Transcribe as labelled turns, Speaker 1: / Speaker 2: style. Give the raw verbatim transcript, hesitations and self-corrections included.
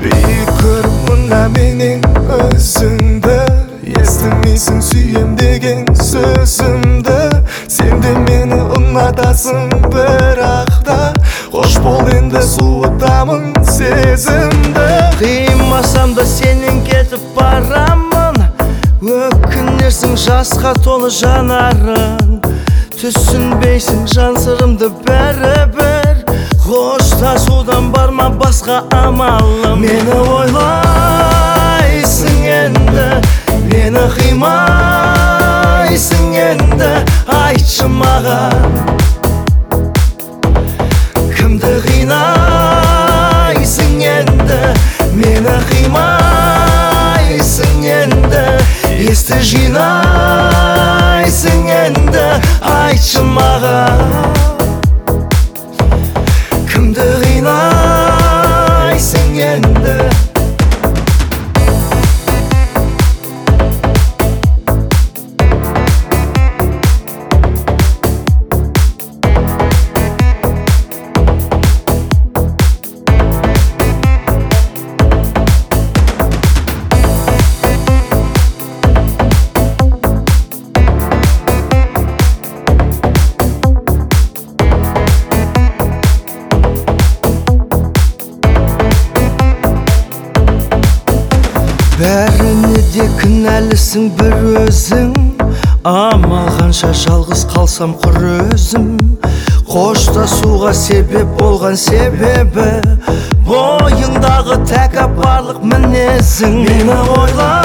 Speaker 1: Бейік көріп мұнда менен өзіңді, естімейсің сүйем деген сөзімді. Сен де мені ұнатасың бірақта, қош бол енді суытамын сезімді.
Speaker 2: Қимасам да сенен кетіп барамын, өкінерсің жасқа толы жанарың. Түсінбейсің жан сырымды бәрібір, қоштасудан бар ма басқа амалым. Мені ойлайсың енді, мені қимайсың енді, айтшы маған, кімді қинайсың енді, мені қимайсың енді, есті жинайсың енді, айтшы маған, кімді қинайсың енді. Бәріне де кінәлісің бір өзің, амал қанша жалғыз қалсам құр өзім. Қоштасуға себеп болған себебі бойыңдағы тәкаппарлық мінезің. Мені ойла